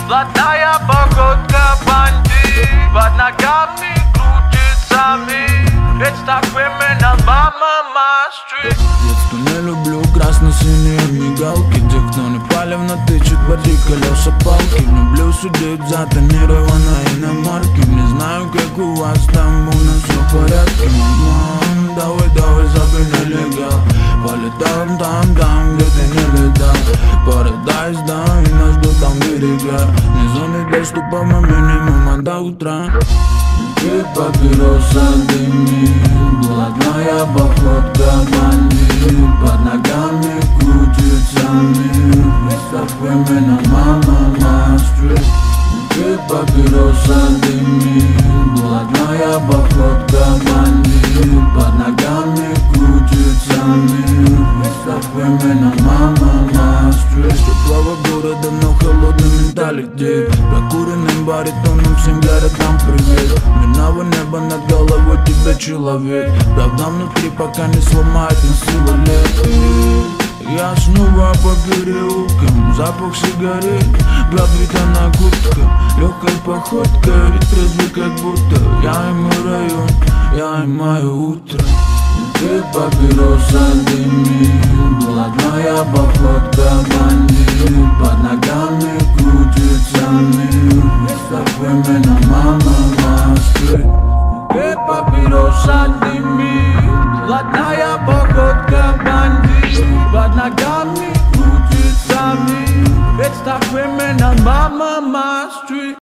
Блатная походка бандит, под ногами крутится мир. Ведь так criminal mama my street. Детство не люблю красно-синие мигалки, где кто не палевно тычет бортик колеса палки. Люблю судить за тонированной иномарки. Не знаю, как у вас там, у нас все в порядке. Давай, забей нелегал. Полетаем там, где ты не летал. Парадайз, да, и нас ждут там берега. Не зоны доступа, мы минимум до утра. И папироса дымит, блатная походка бандит, под ногами крутится мир. It's the criminal mama my street. И папироса дымит, блатная походка бандит, под ногами крутится мир. It's the criminal mama my street. Теплого города, но холодный менталитет. Прокуренным баритоном всем городам привет. Минало небо над головой тебя человек. Правда внутри, пока не сломает на силу лет. Я снова по переулкам, запах сигарет, гравитана куртка, легкой походкой, трезвый как будто. Я и мой район, я и мое утро. Ты папироса дымит, блатная походка бандит, под ногами крутится мир. It's the criminal mama my street. Ты папироса дымит, блатная походка бандит, под ногами крутится мир. It's the criminal mama my street.